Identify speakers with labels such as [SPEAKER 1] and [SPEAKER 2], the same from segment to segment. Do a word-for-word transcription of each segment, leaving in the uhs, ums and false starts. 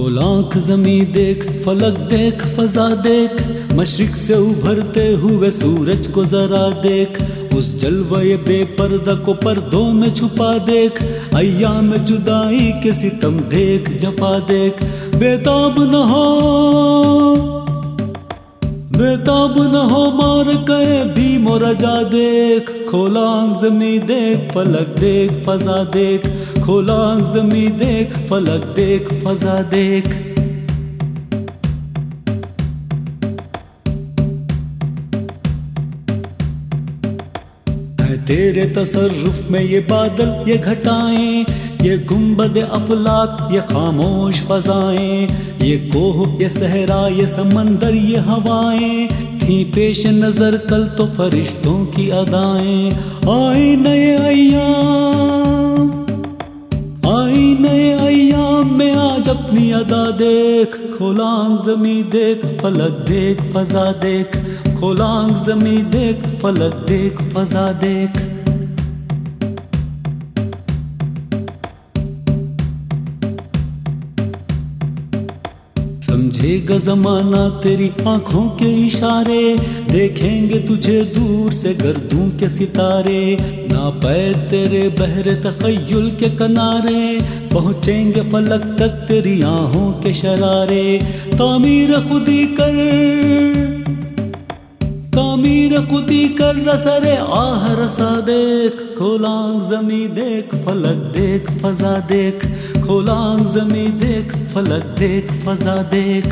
[SPEAKER 1] खोल आँख ज़मीं देख, फलक देख, फजा देख, मशरिक से उभरते हुए सूरज को जरा देख, उस जलवे बेपर्दा को पर्दों में छुपा देख, अय्याम जुदाई के सितम देख, जफा देख। बेताब न हो, बेताब न हो मार कहे भी मोरजा देख, खोल आँख ज़मीं देख, फलक देख, फजा देख, खोल आँख ज़मीं देख, फलक देख, फजा देख। तेरे तसर्रुफ में ये बादल, ये घटाएं, ये गुंबद अफलाक, ये खामोश फजाएं, ये कोह, ये सहरा, ये समंदर, ये हवाएं थी पेश नजर कल तो फरिश्तों की अदाएं। आए नए अय्याम, आए नए अय्याम में आज अपनी अदा देख, खोल आँख ज़मीं देख, फलक देख, फजा देख, खोल आँख ज़मीं देख, फलक देख, फजा देख। समझेगा ज़माना तेरी आँखों के इशारे, देखेंगे तुझे दूर से गर्दों के सितारे, ना पाए तेरे बहरे तख़य्युल के किनारे, पहुँचेंगे फलक तक तेरी आँखों के शरारे। तामीर खुदी कर, तामीर खुदी कर, रसरे आह रसा देख, खोल आँख ज़मीं देख, फलक देख, फजा देख, खोल आँख ज़मीं देख, फलक देख, फजा देख।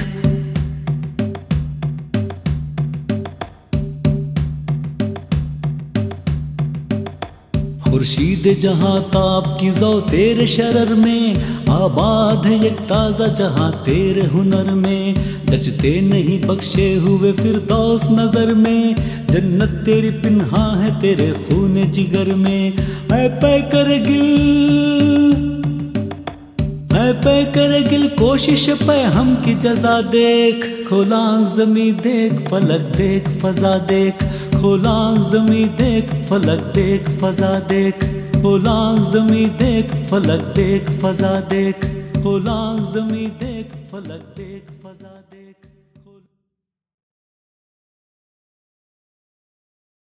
[SPEAKER 1] खुर्शीद जहाँ ताब की ज़ौ तेरे शरर में, आबाद है एक ताज़ा जहाँ तेरे हुनर में, जचते नहीं बख्शे हुए फिरदौस नजर में, जन्नत तेरी पिन्हा है तेरे खून जिगर में। ऐ पे कर गिल, ऐ पे कर गिल, कोशिश पे हम की जजा देख, खोल आँख ज़मीं देख, फलक देख, फजा देख, खोल आँख ज़मीं देख, फलक देख, फजा देख, खोल आँख ज़मीं देख, फलक देख, फजा देख, खोल आँख ज़मीं देख, फलक देख।